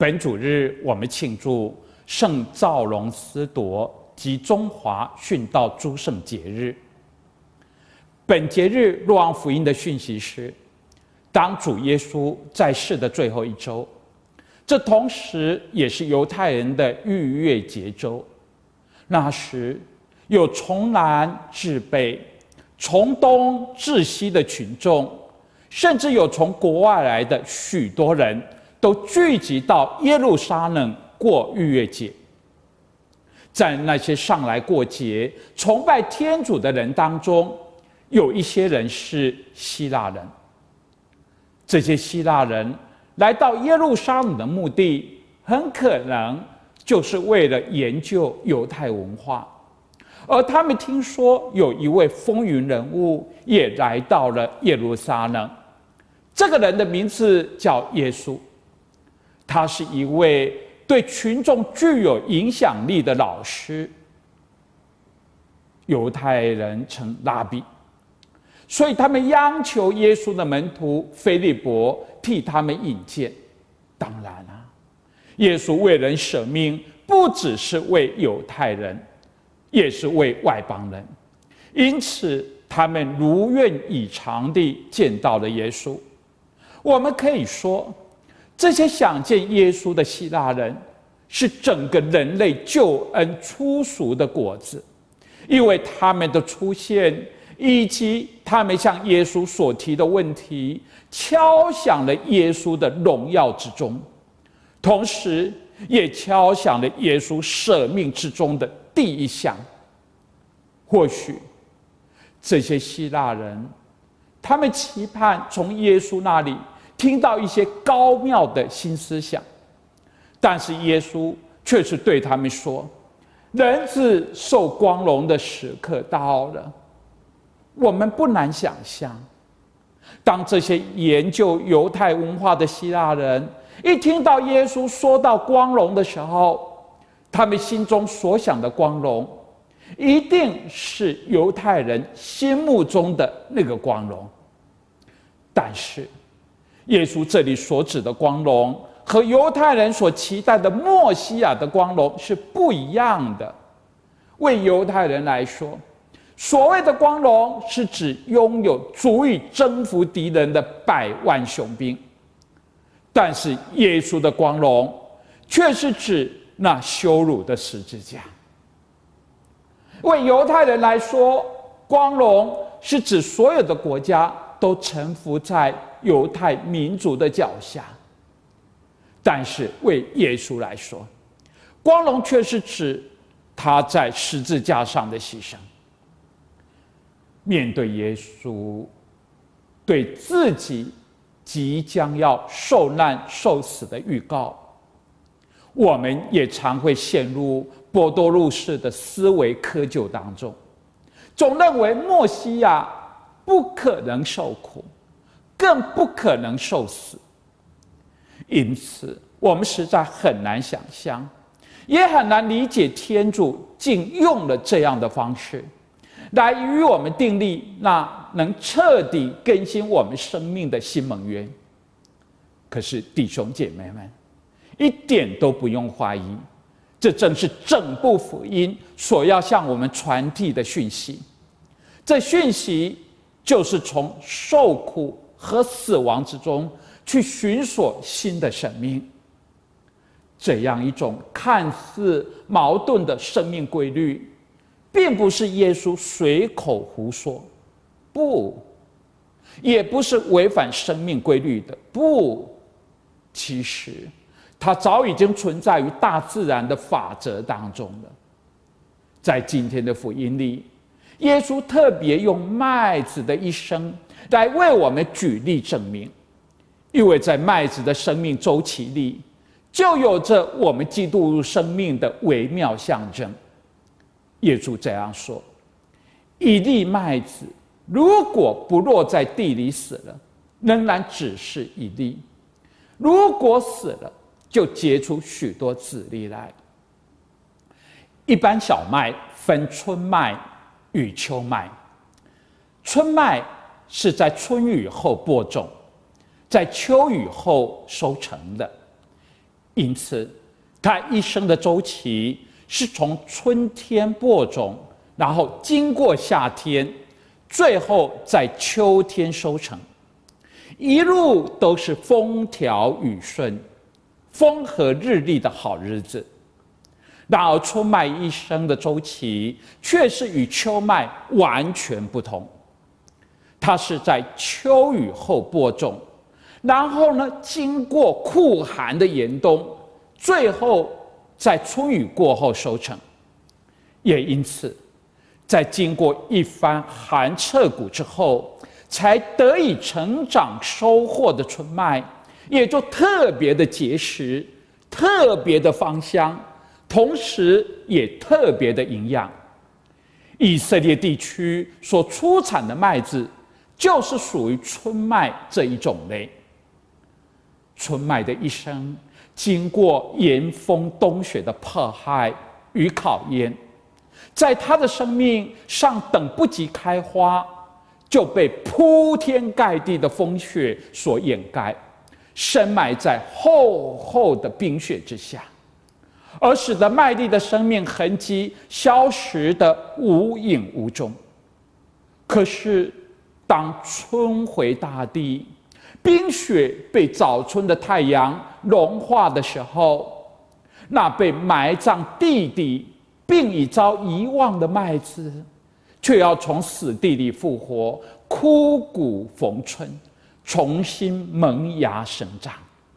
本主日，我们庆祝圣兆龙司铎及中华殉道诸圣节日。本节日若望福音的讯息是，当主耶稣在世的最后一周，这同时也是犹太人的逾越节周。那时，有从南至北、从东至西的群众，甚至有从国外来的许多人，都聚集到耶路撒冷过逾越节。在那些上来过节、崇拜天主的人当中，有一些人是希腊人。这些希腊人来到耶路撒冷的目的，很可能就是为了研究犹太文化。而他们听说有一位风云人物也来到了耶路撒冷，这个人的名字叫耶稣。他是一位对群众具有影响力的老师，犹太人称拉比，所以他们央求耶稣的门徒腓利伯替他们引荐。当然啊，耶稣为人舍命，不只是为犹太人，也是为外邦人，因此他们如愿以偿地见到了耶稣。我们可以说，这些想见耶稣的希腊人是整个人类救恩初熟的果子，因为他们的出现以及他们向耶稣所提的问题，敲响了耶稣的荣耀之钟，同时也敲响了耶稣舍命之中的第一响。或许这些希腊人，他们期盼从耶稣那里听到一些高妙的新思想，但是耶稣却是对他们说，人子受光荣的时刻到了。我们不难想象，当这些研究犹太文化的希腊人一听到耶稣说到光荣的时候，他们心中所想的光荣一定是犹太人心目中的那个光荣。但是耶稣这里所指的光荣和犹太人所期待的默西亚的光荣是不一样的。为犹太人来说，所谓的光荣是指拥有足以征服敌人的100万雄兵，但是耶稣的光荣却是指那羞辱的十字架。为犹太人来说，光荣是指所有的国家都臣服在犹太民族的脚下，但是为耶稣来说，光荣却是指他在十字架上的牺牲。面对耶稣对自己即将要受难受死的预告，我们也常会陷入波多禄式的思维窠臼当中，总认为默西亚不可能受苦，更不可能受死。因此我们实在很难想象，也很难理解天主竟用了这样的方式来与我们订立那能彻底更新我们生命的新盟约。可是弟兄姐妹们，一点都不用怀疑，这正是整部福音所要向我们传递的讯息。这讯息就是从受苦和死亡之中去寻索新的生命。这样一种看似矛盾的生命规律，并不是耶稣随口胡说，不，也不是违反生命规律的，不，其实它早已经存在于大自然的法则当中了。在今天的福音里，耶稣特别用麦子的一生来为我们举例证明，因为在麦子的生命周期里，就有着我们基督生命的微妙象征。耶稣这样说，一粒麦子如果不落在地里死了，仍然只是一粒；如果死了，就结出许多子粒来。一般小麦分春麦与秋麦，春麦是在春雨后播种，在秋雨后收成的。 因此，他一生的周期是从春天播种，然后经过夏天，最后在秋天收成，一路都是风调雨顺、风和日丽的好日子。然而，春麦一生的周期却是与秋麦完全不同。它是在秋雨后播种，然后呢，经过酷寒的严冬，最后在春雨过后收成。也因此，在经过一番寒彻骨之后，才得以成长收获的春麦，也就特别的结实，特别的芳香，同时也特别的营养。以色列地区所出产的麦子，就是属于春麦这一种类。春麦的一生，经过严风冬雪的迫害与考验，在它的生命尚等不及开花，就被铺天盖地的风雪所掩盖，深埋在厚厚的冰雪之下，而使得麦粒的生命痕迹消失得无影无踪。可是当春回大地，冰雪被早春的太阳融化的时候，那被埋葬地底并已遭遗忘的麦子，却要从死地里复活，枯骨逢春，重新萌芽生长。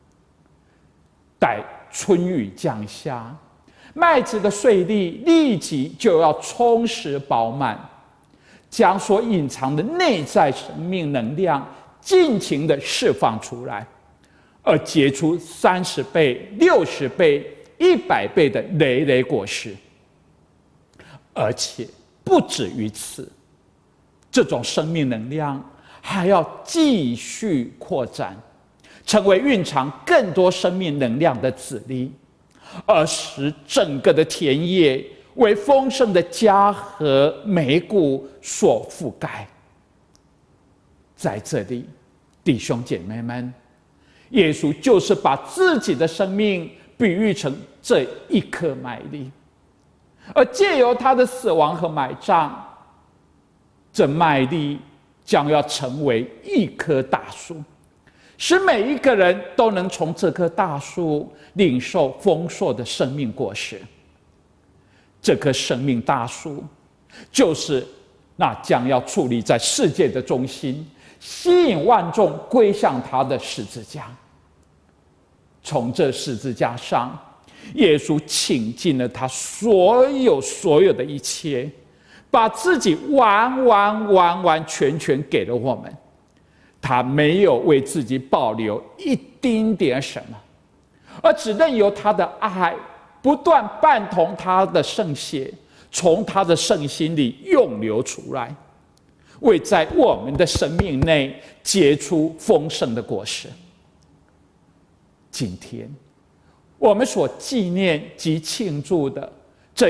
待春雨降下，麦子的穗粒立即就要充实饱满，将所隐藏的内在生命能量尽情地释放出来，而结出30倍、60倍、100倍的累累果实。而且不止于此，这种生命能量还要继续扩展，成为蕴藏更多生命能量的籽粒，而使整个的田野为丰盛的家和美谷所覆盖。在这里，弟兄姐妹们，耶稣就是把自己的生命比喻成这一颗麦粒，而借由他的死亡和埋葬，这麦粒将要成为一棵大树，使每一个人都能从这棵大树领受丰硕的生命果实。这棵生命大树，就是那将要矗立在世界的中心，吸引万众归向他的十字架。从这十字架上，耶稣倾尽了他所有的一切，把自己完全给了我们。他没有为自己保留一丁点什么，而只任由他的爱不断伴同他的圣血，从他的圣心里涌流出来，为在我们的生命内结出丰盛的果实。今天我们所纪念及庆祝的这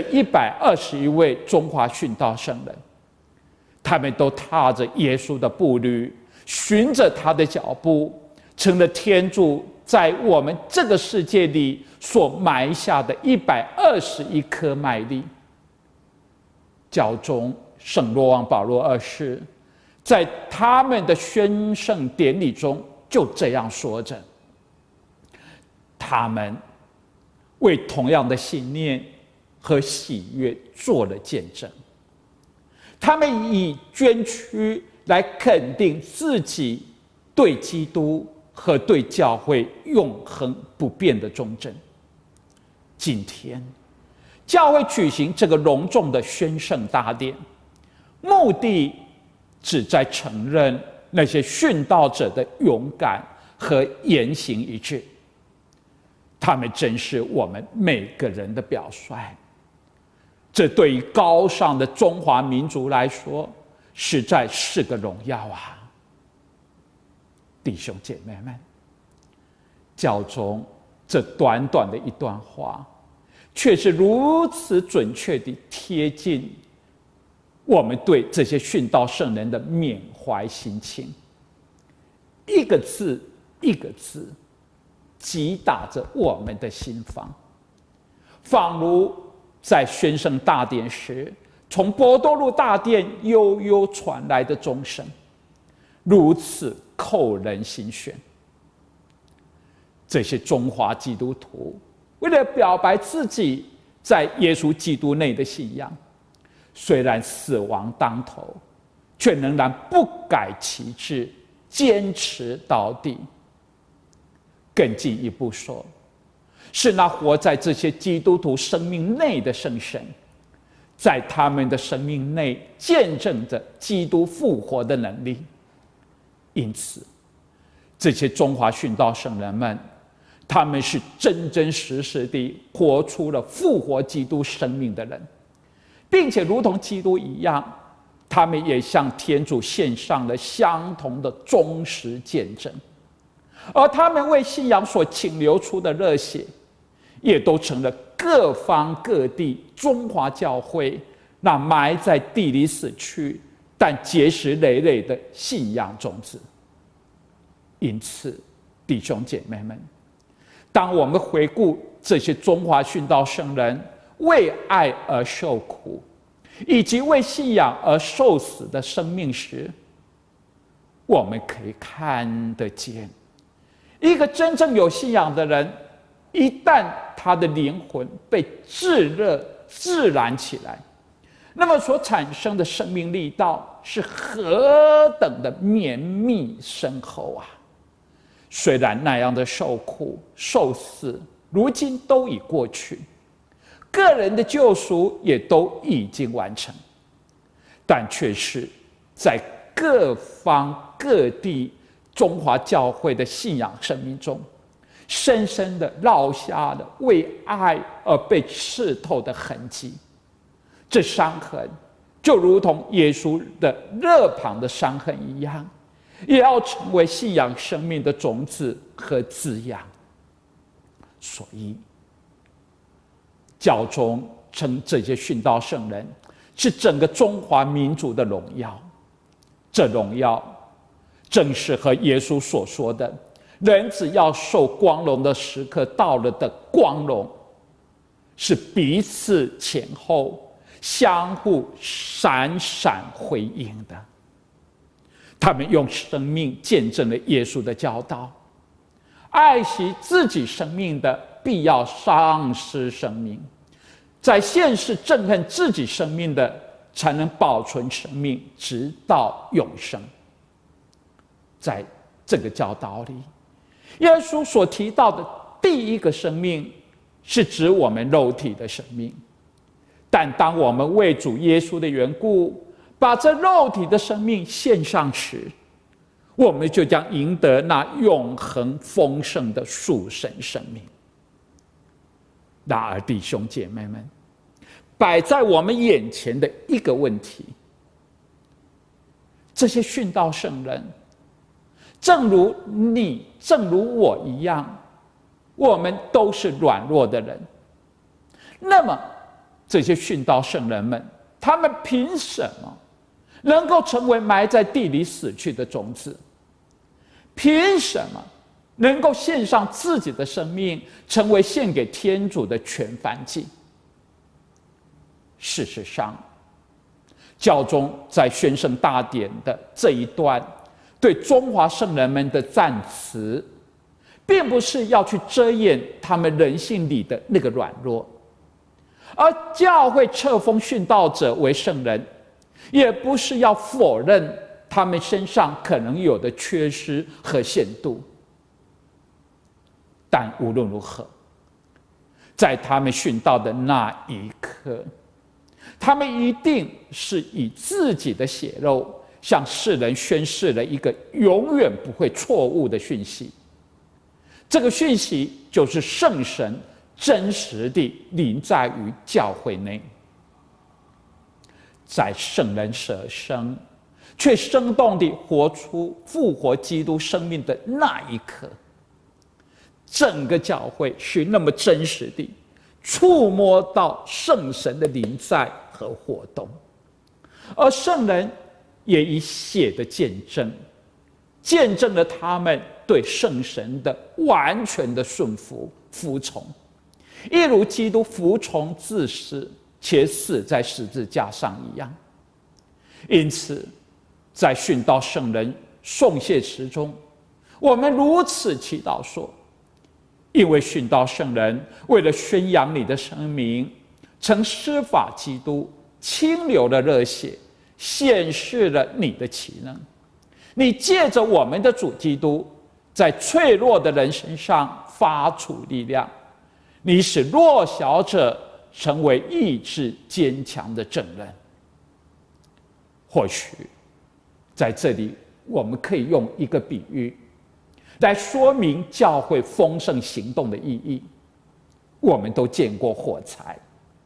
121位中华殉道圣人，他们都踏着耶稣的步履，循着他的脚步，成了天主在我们这个世界里所埋下的121颗麦粒。教宗圣若望保禄二世在他们的宣圣典礼中就这样说着：他们为同样的信念和喜悦做了见证，他们以捐躯来肯定自己对基督和对教会永恒不变的忠贞。今天教会举行这个隆重的宣圣大典，目的旨在承认那些殉道者的勇敢和言行一致。他们真是我们每个人的表率，这对于高尚的中华民族来说，实在是个荣耀啊！弟兄姐妹们，教宗这短短的一段话，却是如此准确地贴近我们对这些殉道圣人的缅怀心情。一个字一个字， 击打着我们的心房，仿如在宣圣大典时，从伯多禄大殿悠悠传来的钟声，如此扣人心弦。这些中华基督徒为了表白自己在耶稣基督内的信仰，虽然死亡当头，却仍然不改其志，坚持到底。更进一步说，是那活在这些基督徒生命内的圣神，在他们的生命内见证着基督复活的能力。因此，这些中华殉道圣人们，他们是真真实实地活出了复活基督生命的人，并且如同基督一样，他们也向天主献上了相同的忠实见证。而他们为信仰所倾流出的热血，也都成了各方各地中华教会那埋在地里死去但结实累累的信仰种子。因此，弟兄姐妹们，当我们回顾这些中华殉道圣人为爱而受苦，以及为信仰而受死的生命时，我们可以看得见，一个真正有信仰的人，一旦他的灵魂被炙热自燃起来，那么所产生的生命力道是何等的绵密深厚啊！虽然那样的受苦受死如今都已过去，个人的救赎也都已经完成，但却是在各方各地中华教会的信仰生命中，深深地烙下了为爱而被刺透的痕迹。这伤痕就如同耶稣的肋旁的伤痕一样，也要成为信仰生命的种子和滋养。所以教宗称这些殉道圣人是整个中华民族的荣耀。这荣耀正是和耶稣所说的人只要受光荣的时刻到了的光荣，是彼此前后相互闪闪辉映的。他们用生命见证了耶稣的教导，爱惜自己生命的必要丧失生命，在现世憎恨自己生命的才能保存生命直到永生。在这个教导里，耶稣所提到的第一个生命是指我们肉体的生命，但当我们为主耶稣的缘故把这肉体的生命献上时，我们就将赢得那永恒丰盛的属神生命。然而弟兄姐妹们，摆在我们眼前的一个问题，这些殉道圣人正如你正如我一样，我们都是软弱的人。那么这些殉道圣人们，他们凭什么能够成为埋在地里死去的种子？凭什么能够献上自己的生命，成为献给天主的全燔祭？事实上，教宗在宣圣大典的这一段对中华圣人们的赞词，并不是要去遮掩他们人性里的那个软弱，而教会册封殉道者为圣人，也不是要否认他们身上可能有的缺失和限度。但无论如何，在他们殉道的那一刻，他们一定是以自己的血肉向世人宣示了一个永远不会错误的讯息。这个讯息就是圣神真实地临在于教会内，在圣人舍生却生动地活出复活基督生命的那一刻，整个教会是那么真实地触摸到圣神的临在和活动，而圣人也以血的见证，见证了他们对圣神的完全的顺服服从，一如基督服从至死，且死在十字架上一样。因此，在殉道圣人颂谢词中，我们如此祈祷说：因为殉道圣人为了宣扬你的生命，曾施法基督清流的热血，显示了你的奇能。你借着我们的主基督，在脆弱的人身上发出力量，你使弱小者成为意志坚强的证人。或许在这里，我们可以用一个比喻来说明教会丰盛行动的意义。我们都见过火柴，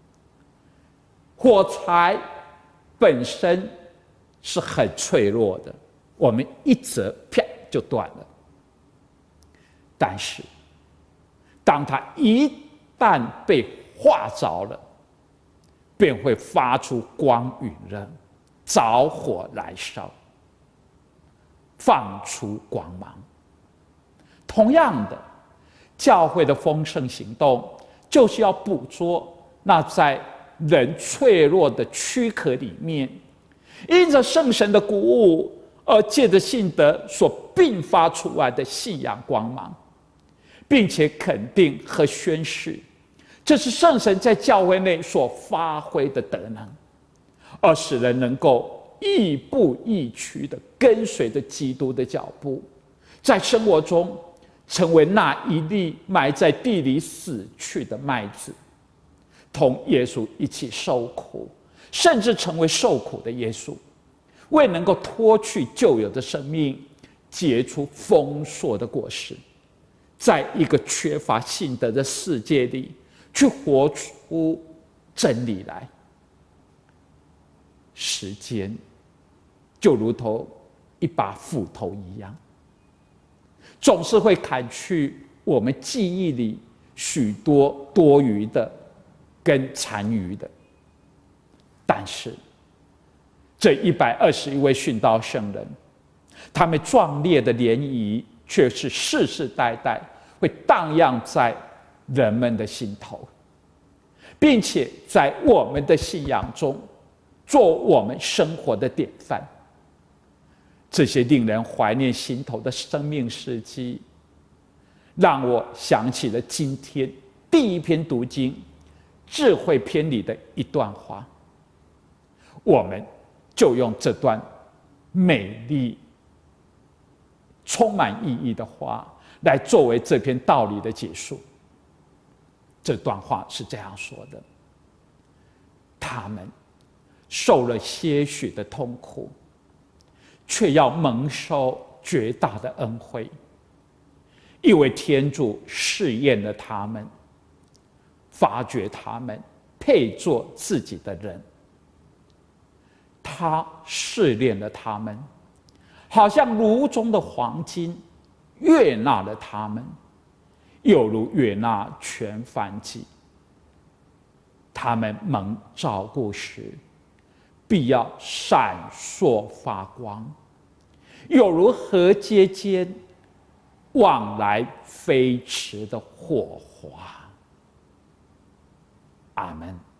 火柴本身是很脆弱的，我们一折啪就断了。但是当它一旦被化着了，便会发出光与热，着火燃烧，放出光芒。同样的，教会的丰盛行动就是要捕捉那在人脆弱的躯壳里面，因着圣神的鼓舞而借着信德所迸发出来的信仰光芒，并且肯定和宣示，这是圣神在教会内所发挥的德能，而使人能够亦步亦趋地跟随着基督的脚步，在生活中成为那一粒埋在地里死去的麦子，同耶稣一起受苦，甚至成为受苦的耶稣，为能够脱去旧有的生命，结出丰硕的果实，在一个缺乏信德的世界里，去活出真理来。时间就如同一把斧头一样，总是会砍去我们记忆里许多多余的跟残余的。但是这121位殉道圣人，他们壮烈的涟漪却是世世代代会荡漾在人们的心头，并且在我们的信仰中做我们生活的典范。这些令人怀念心头的生命事迹，让我想起了今天第一篇读经智慧篇里的一段话。我们就用这段美丽充满意义的话来作为这篇道理的结束。这段话是这样说的：他们受了些许的痛苦，却要蒙受绝大的恩惠，因为天主试验了他们，发觉他们配做自己的人。他试炼了他们，好像炉中的黄金，悦纳了他们，有如悦纳全燔祭。他们蒙照顾时，必要闪烁发光，有如河阶间往来飞驰的火花。阿们。